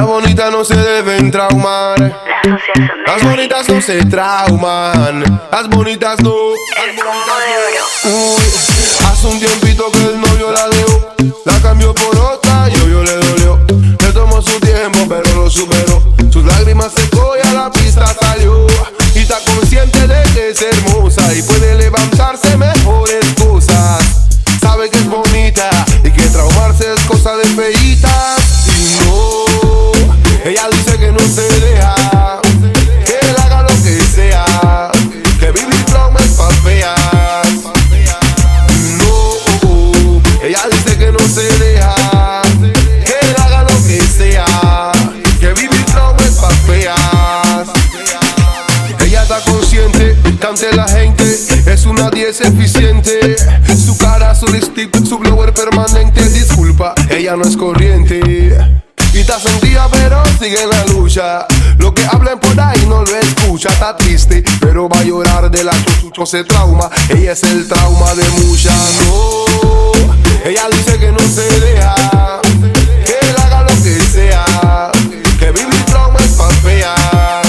bonitas no se deben traumar. Las bonitas no se trauman. Las bonitas no. Uy, hace un tiempito que el novio la dejó, la cambió por otra y obvio le dolió. Le tomó su tiempo pero lo superó. Sus lágrimas secó y a la pista salió. Y está consciente de que es hermosa y puede levantarse mejores cosas. Sabe que es bonita y que traumarse es cosa de feitas. Y no, ella dice que no se deja, que él haga lo que sea, que vivir trauma es pa' feas. No, ella dice que no se deja, que él haga lo que sea, que vivir trauma es pa' feas. Ella está consciente que ante la gente es una 10 eficiente. Su cara, su lipstick, su blower permanente. Disculpa, ella no es corriente. Y está sentida pero sigue en la lucha. Lo que hablen por ahí no lo escucha. Está triste pero va a llorar de la chucho se trauma. Ella es el trauma de muchas. No, ella dice que no se deja, que él haga lo que sea, que vivir trauma es pa' feas.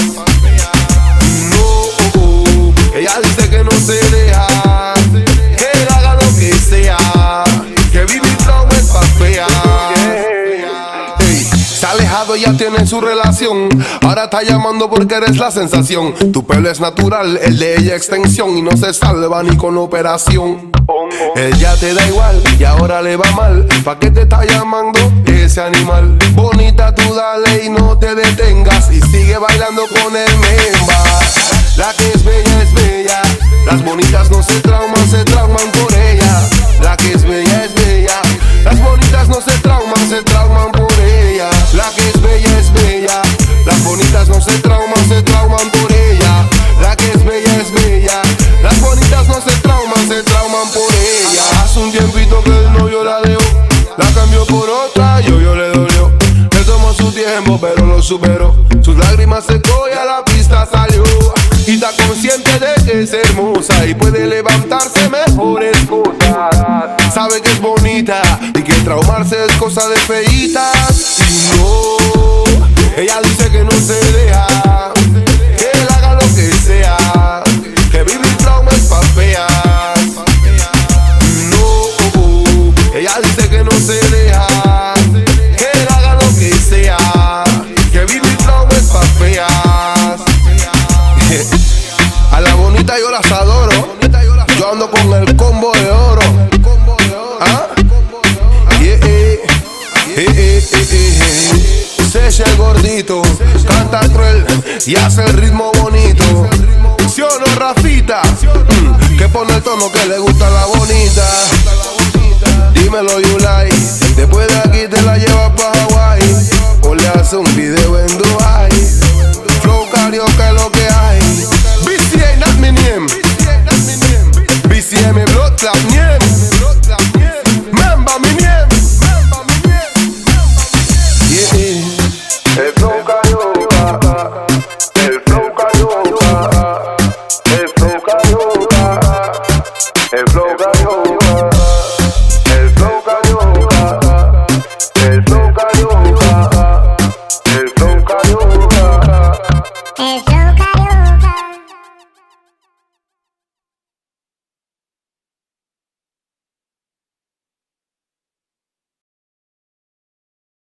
No, ella dice que no se deja, que él haga lo que sea, que vivir trauma es pa' feas. Se ha alejado, ya tiene su relación. Ahora está llamando porque eres la sensación. Tu pelo es natural, el de ella extensión. Y no se salva ni con operación. Él ya te da igual y ahora le va mal. ¿Pa' qué te está llamando ese animal? Bonita tú dale y no te detengas. Y sigue bailando con el memba. La que es bella. Las bonitas no se trauman por ella. La que es bella. Las bonitas no se trauman por ella. La que es bella. Las bonitas no se trauman por ella. La que es bella. Las bonitas no se trauman por ella. Hace un tiempito que el novio la dejó, la cambió por otra y obvio le dolió. Le tomó su tiempo pero lo superó. Sus lágrimas secó y a la pista salió. Y está consciente de que es hermosa y puede levantarse mejores cosas. Sabe que es bonita y que traumarse es cosa de feitas. Y no, ella dice que no se deja, que él haga lo que sea, que vivir trauma es pa' feas. No, ella dice que no se deja, que él haga lo que sea, que vivir trauma es pa' feas. A la bonita yo las adoro. Yo ando con el combo de oro. ¿Ah? Secha el gordito, canta cruel y hace el ritmo bonito. ¿Sí o no, Rafita? Que pone el tono que le gusta a la bonita. Dímelo, Yulai. Después de aquí te la llevas pa' Hawaii o le hace un video en